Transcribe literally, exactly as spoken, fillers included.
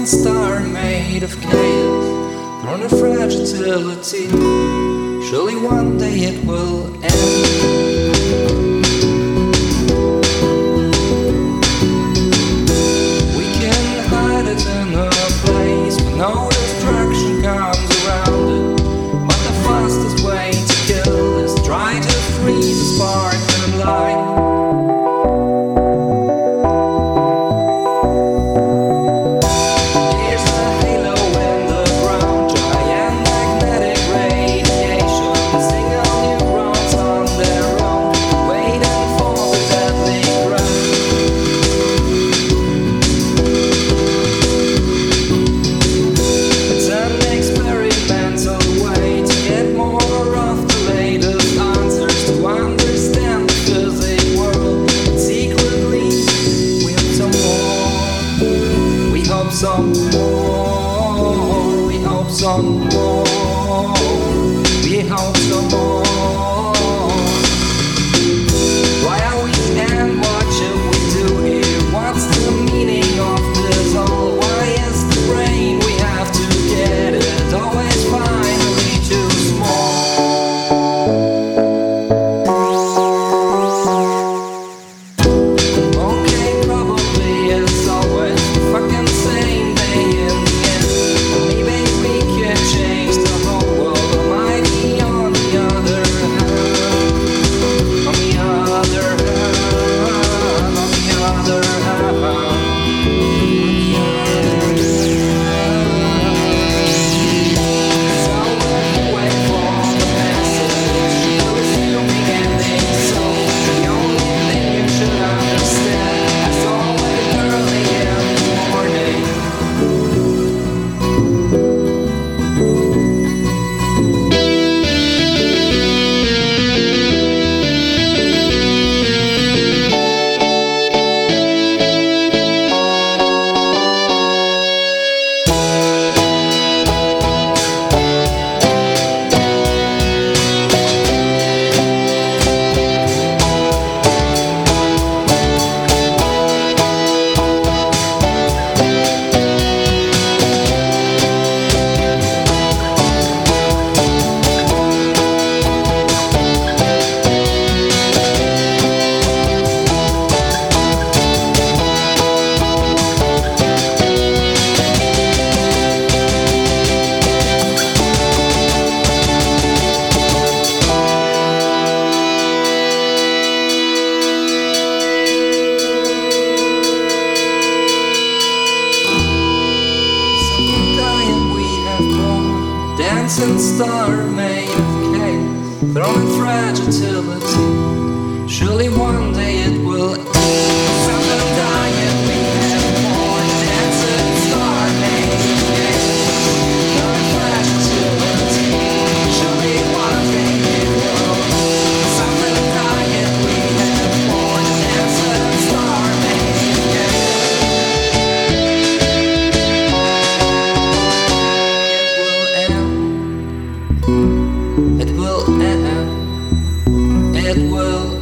dancing star made of chaos, thrown in fragility. Surely one day it will end. We can hide it in a place where no destruction comes around it. But the fastest way to kill is try to freeze the spark and light. Some more, we hope some more, we hope some more. Why are we and what should we do here? What's the meaning of this all? Why is the brain we have to get it always finally too small? Okay, probably it's always fucking same day in the end. Maybe we can change the whole world. Or maybe on the other hand, on the other hand, on the other hand, on the other hand. So wait for the message. You're assuming ending, so the only thing you should understand is always early in the morning. Dancing star made of chaos, thrown in fragility. Surely one day it will end. Something dying we have born. Dancing star made of chaos, thrown in fragility. Surely one day it will end. Something dying we have born. Dancing star made of chaos. It will end. It will